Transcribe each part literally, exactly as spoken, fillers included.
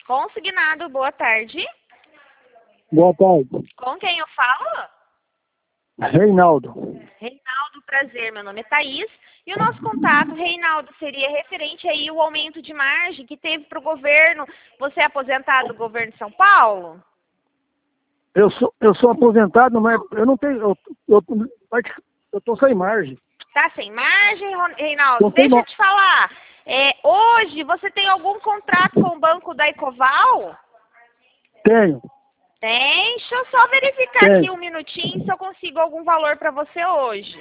Consignado, boa tarde. Boa tarde. Com quem eu falo? Reinaldo. Reinaldo, prazer. Meu nome é Thaís. E o nosso contato, Reinaldo, seria referente aí ao aumento de margem que teve para o governo. Você é aposentado do governo de São Paulo? Eu sou, eu sou aposentado, mas eu não tenho. Eu, eu, eu tô sem margem. Tá sem margem, Reinaldo? Tô sem Deixa eu mar- te falar. É, hoje, você tem algum contrato com o banco da Ecoval? Tenho. Tem. Deixa eu só verificar Tem. aqui um minutinho se eu consigo algum valor para você hoje.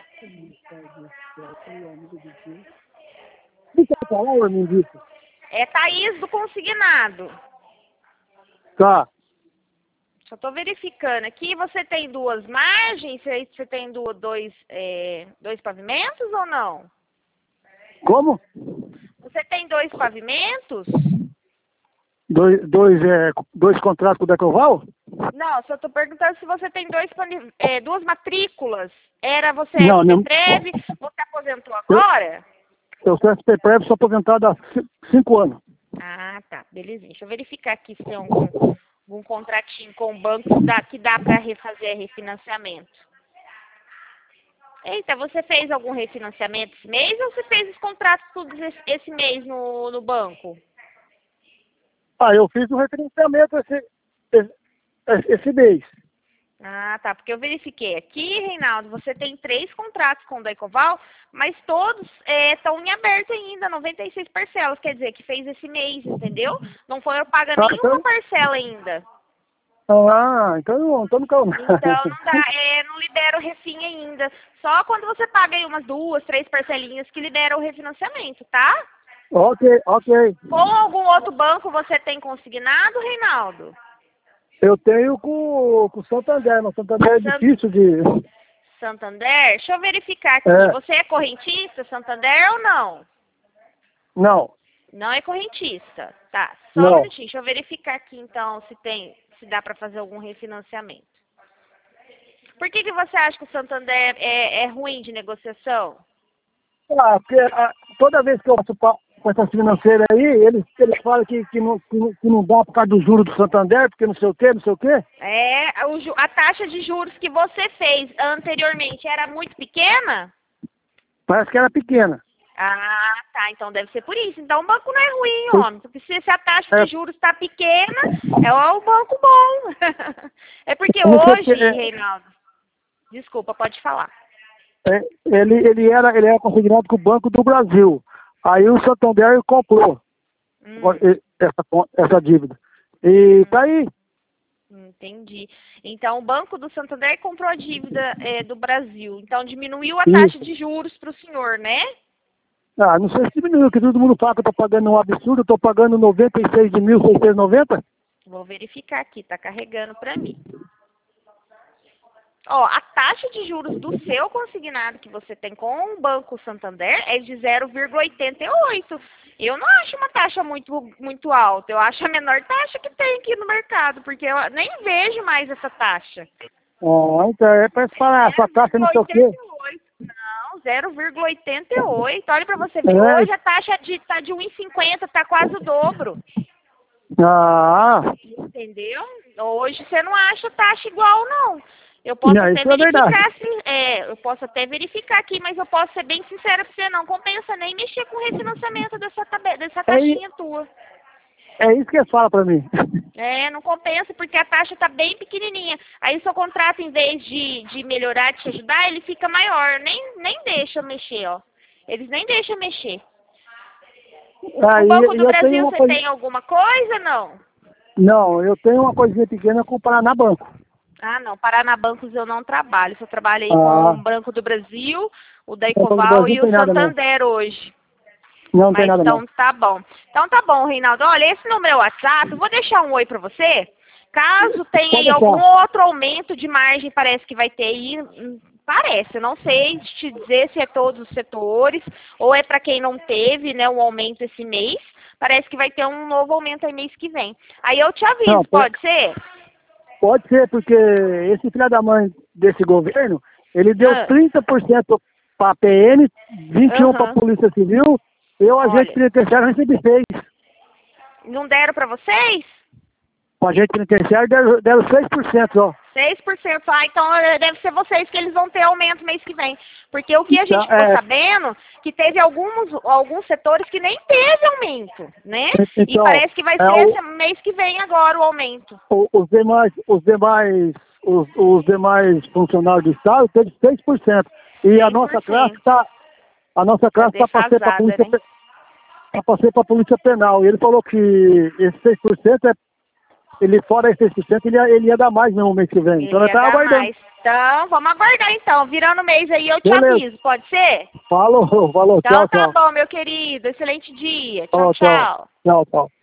Você quer falar, ô Mindito? É Thaís do Consignado. Tá. Só estou verificando aqui. Você tem duas margens? Você você tem du- dois, é, dois pavimentos ou não? Como? Você tem dois pavimentos? Dois, dois, é, dois contratos com o Decoval? Não, só estou perguntando se você tem dois, pani- é, duas matrículas. Era você Não, S P não. Prev, você aposentou agora? Eu sou S P Prev, sou aposentado há ci- cinco anos. Ah, tá. Belezinha. Deixa eu verificar aqui se tem algum, algum contratinho com o banco que dá, que dá para refazer refinanciamento. Eita, você fez algum refinanciamento esse mês ou você fez os contratos todos esse, esse mês no, no banco? Ah, eu fiz um referenciamento esse, esse, esse mês. Ah, tá. Porque eu verifiquei aqui, Reinaldo, você tem três contratos com o da Ecoval, mas todos estão em aberto ainda, noventa e seis parcelas. Quer dizer, que fez esse mês, entendeu? Não foram pagas Ah, nenhuma então, parcela ainda. ah, então não, então não caiu nada. Então, não dá, é, não libera o refim ainda. Só quando você paga aí umas duas, três parcelinhas que libera o refinanciamento, tá? Ok, ok. Com algum outro banco você tem consignado, Reinaldo? Eu tenho com, com o Santander, mas Santander é Sant- difícil de... Santander? Deixa eu verificar aqui. É, Você é correntista, Santander ou não? não, Não é correntista. Tá, só um não. minutinho. Deixa eu verificar aqui então se tem, se dá para fazer algum refinanciamento. Por que que você acha que o Santander é, é ruim de negociação? Ah, porque ah, toda vez que eu passo pa- com essa financeira aí, eles, eles falam que, que, não, que, não, que não dá por causa do juro do Santander, porque não sei o quê, não sei o quê. É, o ju- a taxa de juros que você fez anteriormente era muito pequena? Parece que era pequena. Ah, tá. Então deve ser por isso. Então o banco não é ruim, Por- homem. Porque se, se a taxa É, de juros está pequena, é o banco bom. É porque eu não sei hoje, se- é, Reinaldo, desculpa, pode falar. é, ele, ele, era, ele era consignado com o Banco do Brasil. Aí o Santander comprou Hum, essa, con- essa dívida. E hum, tá aí. entendi. Então o Banco do Santander comprou a dívida é, do Brasil. Então diminuiu a taxa Isso. de juros para o senhor, né? Ah, não sei se diminuiu, que todo mundo fala que eu tô pagando um absurdo, eu tô pagando noventa e seis mil seiscentos e noventa. Vou verificar aqui, tá carregando para mim. Ó, a taxa de juros do seu consignado que você tem com o Banco Santander é de zero vírgula oitenta e oito. Eu não acho uma taxa muito, muito alta. Eu acho a menor taxa que tem aqui no mercado, porque eu nem vejo mais essa taxa. Ah, então é pra falar, essa taxa não sei o quê. Não, zero vírgula oitenta e oito. Olha para você ver, É. hoje a taxa de, tá de um e cinquenta, tá quase o dobro. Ah, Entendeu? Hoje você não acha taxa igual, não. Eu posso não, até isso é verdade. verificar, se, é, eu posso até verificar aqui, mas eu posso ser bem sincera pra você, não compensa nem mexer com o refinanciamento dessa, tabe- dessa taxinha tua. É isso que ele fala pra mim. É, não compensa porque a taxa tá bem pequenininha. Aí seu contrato, em vez de, de melhorar, de te ajudar, ele fica maior. Nem, nem deixa mexer, ó. Eles nem deixam mexer. O Aí Banco do eu tenho Brasil, uma você coisa. tem alguma coisa, não? Não, eu tenho uma coisinha pequena com o Paraná Banco. Ah, não. Paraná Bancos eu não trabalho. Só trabalho aí com Ah, o Banco do Brasil, o da o Banco do Ecoval Brasil e não o tem nada não. Santander hoje. Não tem Mas nada não. então tá bom. Então tá bom, Reinaldo. Olha, esse número é o WhatsApp. Eu vou deixar um oi pra você. Caso tenha Pode aí algum deixar. outro aumento de margem, parece que vai ter aí. hum, Parece, eu não sei te dizer se é todos os setores ou é para quem não teve, né, um aumento esse mês. Parece que vai ter um novo aumento aí mês que vem. Aí eu te aviso, Não, pode, pode ser? pode ser, porque esse filho da mãe desse governo, ele deu Ah, trinta por cento para a P M, vinte e um para a aham. Polícia Civil, eu, agente Olha, penitenciário, recebi seis. não deram para vocês? O agente penitenciário deram, deram seis por cento, ó. seis por cento. Ah, então eh, deve ser vocês que eles vão ter aumento mês que vem. Porque o que a gente ficou é... sabendo, que teve alguns, alguns setores que nem teve aumento, né? Então, e parece que vai é ser o... esse mês que vem agora o aumento. O, os demais, os demais, os, os demais funcionários do Estado teve seis por cento. E a nossa classe está, a nossa classe está tá passando para a polícia, né? tá passando para a polícia penal. E ele falou que esse seis por cento é, ele fora esse seis por cento, ele ia, ele ia dar mais no mês que vem. Ele então eu estava aguardando. Mais. Então, vamos aguardar então. Virando o mês aí eu te Beleza. aviso, pode ser? Falou, falou, então, tchau, tá tchau. bom, meu querido. Excelente dia. Tchau, Oh, tchau. tchau. Tchau, tchau.